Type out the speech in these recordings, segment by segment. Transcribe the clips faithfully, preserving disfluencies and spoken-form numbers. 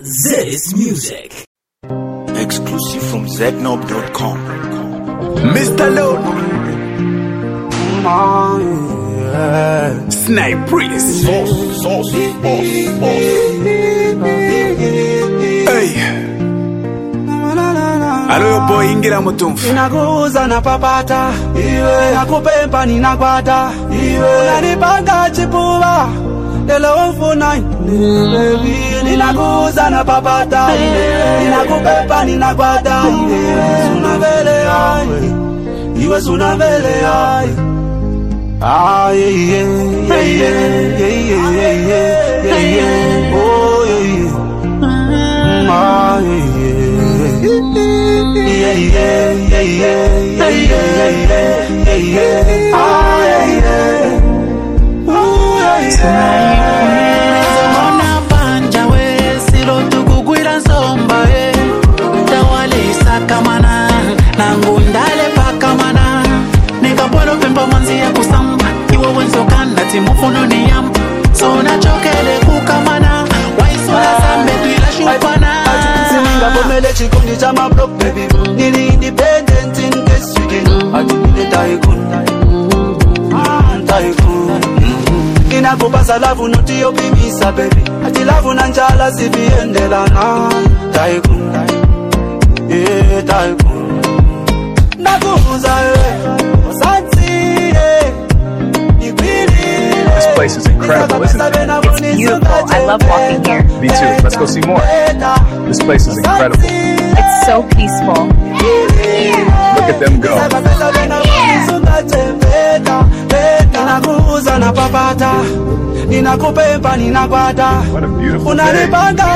This music. Exclusive from Zednob dot com. Mister Low. Yeah. Snipe Priest. Sauce, sauce, boss, boss. Hey. Alo yo boy ingira mutumfu. Ninakuuza na papata, iwe nakupempa ninakwata, iwe unanipanga chipuva. Lelo mfuna baby, ninakuuza na papata, ninakupepa ninakwata, suna vele ai, iwe suna vele ai. Ah yeah yeah yeah yeah yeah yeah yeah yeah oh yeah yeah ah yeah yeah yeah yeah yeah yeah yeah yeah yeah ah yeah yeah oh yeah. Mufono ni yam so na chokele kukamana waisula sambe tuila shupana sininga bomele chikundi cha mablock baby nili independent in case you didn't ati nile taikun taikun inakupasa lavu noti yopimisa baby ati lavu na njala siviendela na taikun yeah taikun nakuuza This place is incredible, isn't it? It's beautiful. I love walking here. Me too. Let's go see more. This place is incredible. It's so peaceful. Look at them go. What a beautiful day.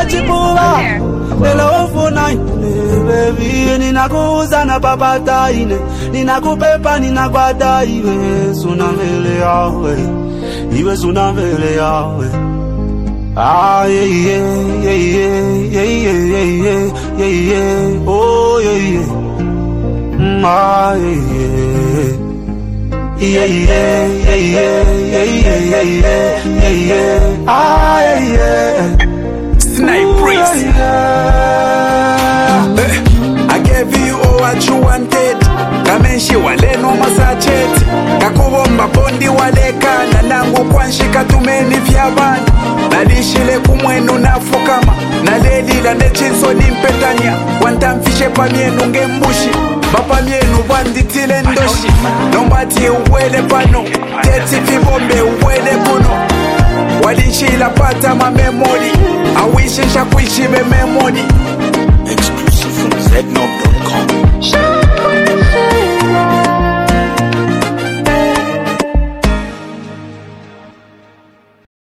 Baby, ninakuuza na papata ine, ninakupepa ninakwata iwe suna vele yawe, iwe suna vele yawe. Ah yeah yeah yeah yeah yeah yeah yeah yeah yeah oh yeah yeah mm, ah yeah yeah yeah yeah yeah yeah yeah yeah yeah yeah ah yeah yeah Snipe Priest. I gave you all what you wanted. Kamenshi wale no masachet. Kakubomba bondi wale kana nangu kwanshika tumeni vyabana. Nalishile kumwenu nafukama. Nalelila nechinso nimpetanya. Wantamfishe pamienu ngembushi. Bapa mienu banditile ndoshi. Nombati uwele pano. Teti fibombe uwele kuno. Walinshila pata ma memory. Awishisha kuishi be memory.